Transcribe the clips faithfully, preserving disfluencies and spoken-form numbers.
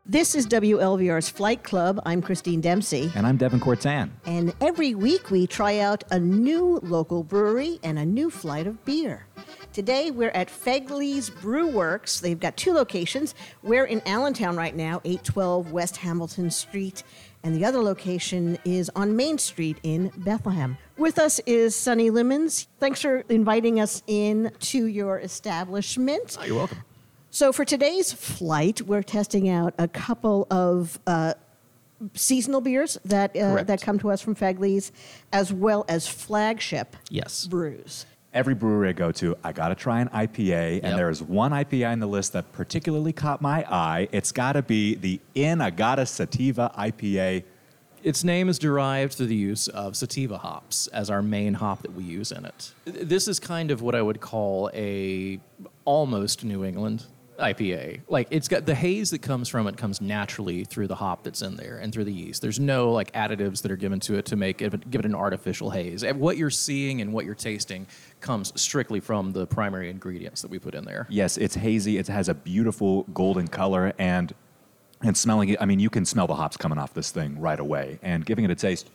This is W L V R's Flight Club. I'm Christine Dempsey. And I'm Devin Cortan. And every week we try out a new local brewery and a new flight of beer. Today we're at Fegley's Brew Works. They've got two locations. We're in Allentown right now, eight twelve West Hamilton Street. And the other location is on Main Street in Bethlehem. With us is Sonny Lemons. Thanks for inviting us in to your establishment. Oh, you're welcome. So for today's flight, we're testing out a couple of uh, seasonal beers that uh, that come to us from Fegley's, as well as flagship yes. brews. Every brewery I go to, I got to try an I P A, Yep. and there is one I P A on the list that particularly caught my eye. It's got to be the In-A-Gadda Sativa I P A. Its name is derived through the use of sativa hops as our main hop that we use in it. This is kind of what I would call a almost New England I P A. Like, it's got the haze that comes from it comes naturally through the hop that's in there and through the yeast. There's no like additives that are given to it to make it give it an artificial haze. And what you're seeing and what you're tasting comes strictly from the primary ingredients that we put in there. Yes, it's hazy. It has a beautiful golden color, and and smelling it, I mean, you can smell the hops coming off this thing right away. And giving it a taste,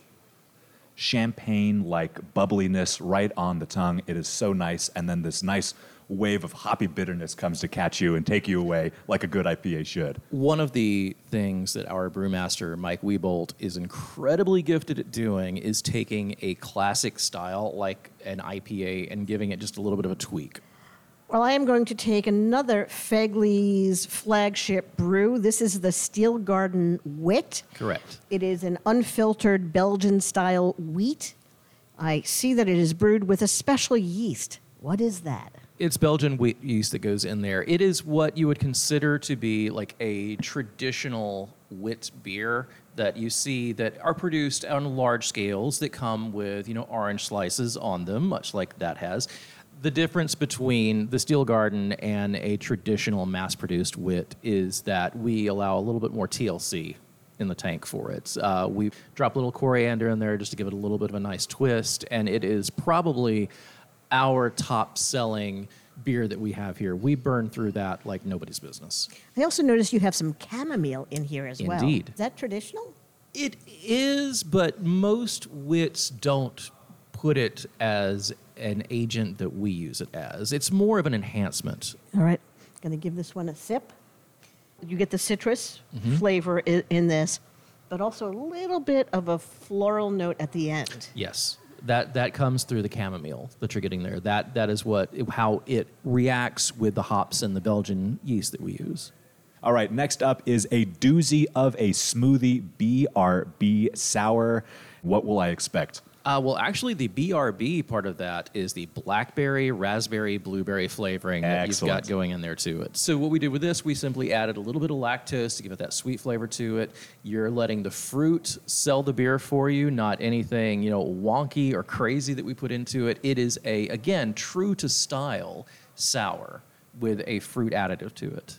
champagne-like bubbliness right on the tongue. It is so nice. And then this nice wave of hoppy bitterness comes to catch you and take you away like a good I P A should. One of the things that our brewmaster, Mike Wiebolt, is incredibly gifted at doing is taking a classic style like an I P A and giving it just a little bit of a tweak. Well, I am going to take another Fegley's flagship brew. This is the Steel Garden Wit. Correct. It is an unfiltered Belgian-style wheat. I see that it is brewed with a special yeast. What is that? It's Belgian wheat yeast that goes in there. It is what you would consider to be like a traditional wit beer that you see that are produced on large scales that come with, you know, orange slices on them, much like that has. The difference between the Steel Garden and a traditional mass-produced wit is that we allow a little bit more T L C in the tank for it. Uh, we drop a little coriander in there just to give it a little bit of a nice twist, and it is probably our top-selling beer that we have here. We burn through that like nobody's business. I also noticed you have some chamomile in here as well. Indeed. Is that traditional? It is, but most wits don't put it as an agent that we use it as. It's more of an enhancement. All right. Going to give this one a sip. You get the citrus Mm-hmm. flavor i- in this, but also a little bit of a floral note at the end. Yes. That that comes through the chamomile that you're getting there. That that is what how it reacts with the hops and the Belgian yeast that we use. All right, next up is a doozy of a smoothie B R B sour. What will I expect? Uh, well, actually, the B R B part of that is the blackberry, raspberry, blueberry flavoring that Excellent. you've got going in there to it. So what we did with this, we simply added a little bit of lactose to give it that sweet flavor to it. You're letting the fruit sell the beer for you, not anything, you know, wonky or crazy that we put into it. It is a, again, true to style sour with a fruit additive to it.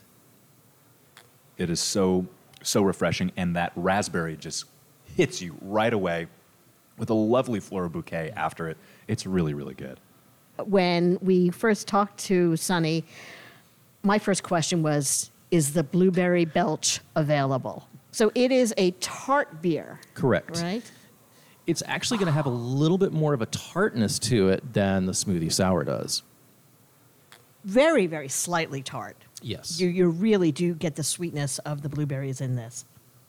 It is so, so refreshing, and that raspberry just hits you right away with a lovely floral bouquet after it. It's really, really good. When we first talked to Sonny, my first question was, is the Blueberry Belch available? So it is a tart beer. Correct. Right? It's actually going to have a little bit more of a tartness to it than the smoothie sour does. Very, very slightly tart. Yes. You, you really do get the sweetness of the blueberries in this.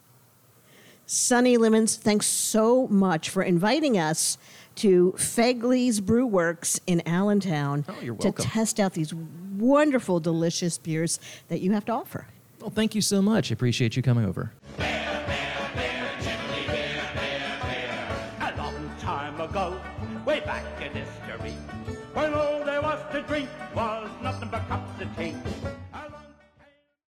Sonny Lemons, thanks so much for inviting us to Fegley's Brew Works in Allentown Oh, you're to welcome. test out these wonderful, delicious beers that you have to offer. Well, thank you so much. I appreciate you coming over. A long time ago, way back in history, when all there was to drink was nothing but cups of tea.